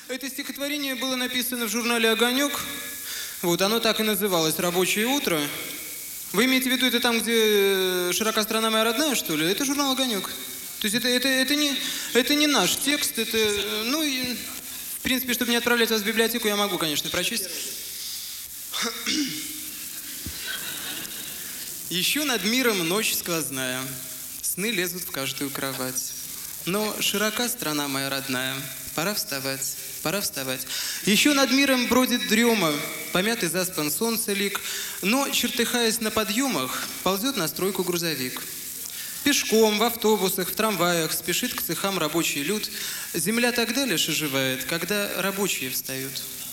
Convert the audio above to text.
Это стихотворение было написано в журнале «Огонек». Вот, оно так и называлось «Рабочее утро». Вы имеете в виду, это там, где «Широка страна моя родная», что ли? Это журнал «Огонек». То есть это не наш текст, это, ну, и, в принципе, чтобы не отправлять вас в библиотеку, я могу, конечно, прочесть. Еще над миром ночь сквозная, сны лезут в каждую кровать. Но широка страна моя родная, пора вставать, пора вставать. Еще над миром бродит дрема, помятый заспан солнце лик, но, чертыхаясь на подъемах, ползет на стройку грузовик. Пешком, в автобусах, в трамваях спешит к цехам рабочий люд. Земля тогда лишь оживает, когда рабочие встают.